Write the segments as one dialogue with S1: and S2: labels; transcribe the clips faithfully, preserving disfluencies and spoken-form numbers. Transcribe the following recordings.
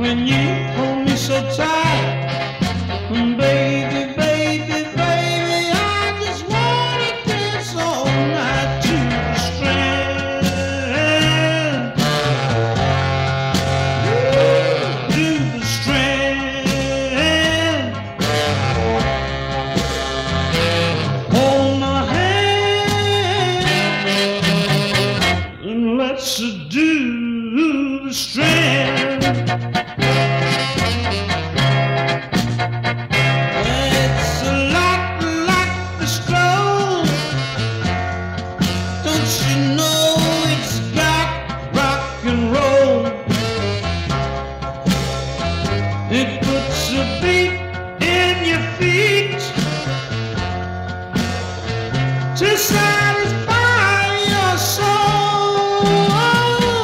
S1: when you hold me so tight. And baby, baby, baby, I just wanna dance all night to the strand. To the strand. Hold my hand and let's do the strand. It's a lot like the stroll. Don't you know it's got rock and roll? It puts a beat in your feet to satisfy your soul.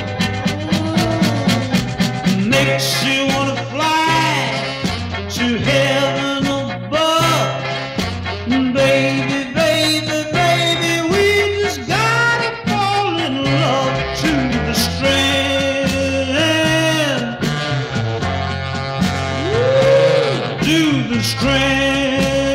S1: Makes you wanna fly to heaven above. Baby, baby, baby, we just gotta fall in love to the strand. To the strand.